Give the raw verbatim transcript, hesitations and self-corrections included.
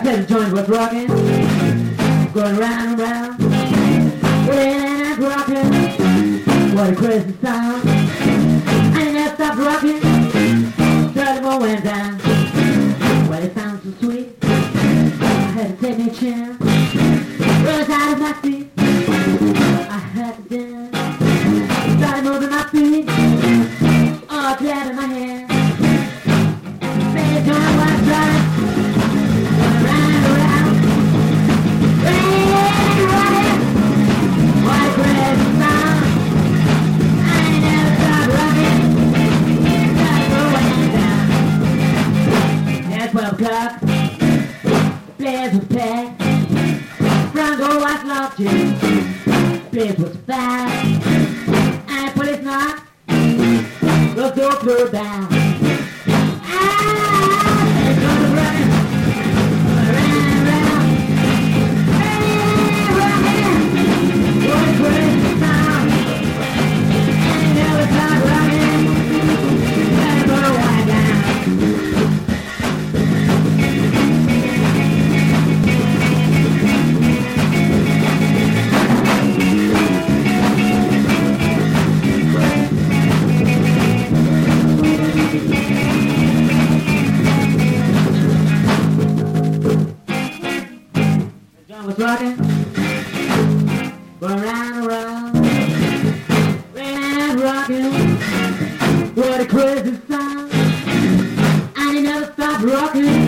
said the joint was rocking, going round and round. Well, it ain't rocking, what a crazy sound. I never stopped rocking, till the moon went down. Well, it sounds so sweet, I had to take me a chance. Rose out of my feet, I had to dance. Started moving my feet, all clapping my hands. Baby, don't want to try. Twelve o'clock, the place was packed. Front door was locked, the place was fast. And the police knocked, the door blew down. Ah, it's on the run, around and around. Hey, rockin', what a crazy sound. And you never stop rockin', let it go right down. Was rocking, going round and round, and rocking, what a crazy sound. And he never stopped rocking.